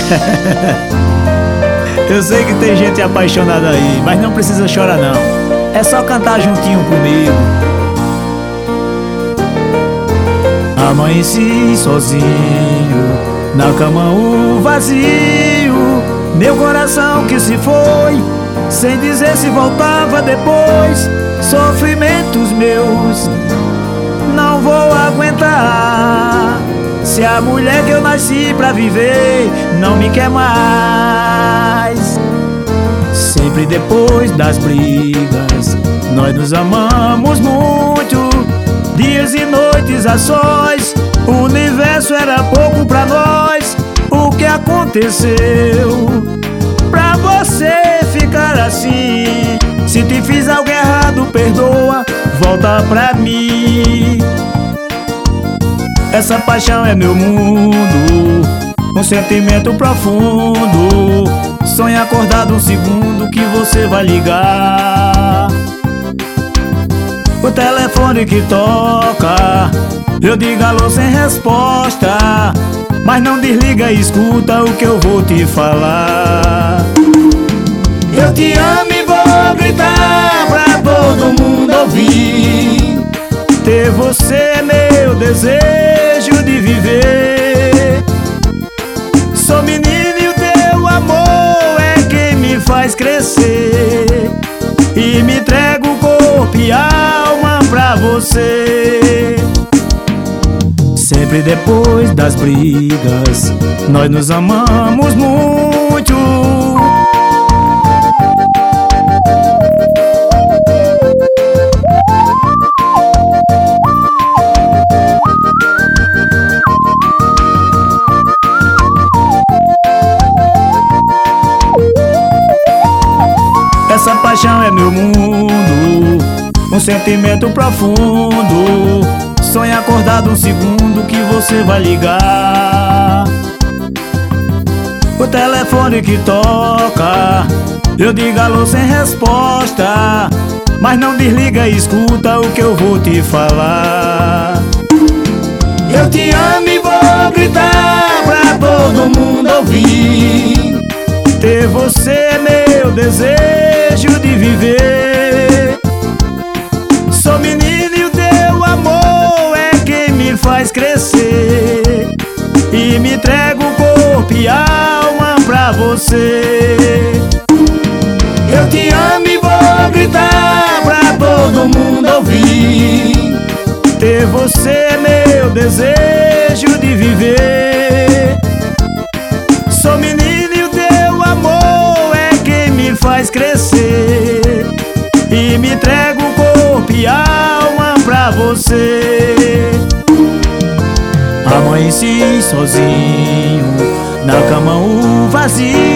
Eu sei que tem gente apaixonada aí, mas não precisa chorar não. É só cantar juntinho comigo. Amanheci sozinho, na cama o vazio, meu coração que se foi, sem dizer se voltava depois. Sofrimentos meus não vou aguentar, se a mulher que eu nasci pra viver não me quer mais. Sempre depois das brigas, nós nos amamos muito, dias e noites a sós, o universo era pouco pra nós. O que aconteceu pra você ficar assim? Se te fiz algo errado, perdoa, volta pra mim. Essa paixão é meu mundo, um sentimento profundo. Sonha acordado um segundo que você vai ligar. O telefone que toca, eu digo alô sem resposta, mas não desliga e escuta o que eu vou te falar. Eu te amo e vou gritar pra todo mundo ouvir. Ter você é meu desejo de viver. Sou menino e o teu amor é quem me faz crescer, e me entrego corpo e alma pra você. Sempre depois das brigas, nós nos amamos muito. Essa paixão é meu mundo, um sentimento profundo. Sonha acordado um segundo que você vai ligar. O telefone que toca, eu digo alô sem resposta, mas não desliga e escuta o que eu vou te falar. Eu te amo e vou gritar pra todo mundo ouvir. Ter você é meu desejo de viver. Sou menino e o teu amor é quem me faz crescer, e me entrego corpo e alma pra você. Eu te amo e vou gritar pra todo mundo ouvir. Ter você é meu desejo de viver. Sou menino e o teu amor é quem me faz crescer, e me entrego corpo e alma pra você. Amanheci sozinho, na cama o vazio,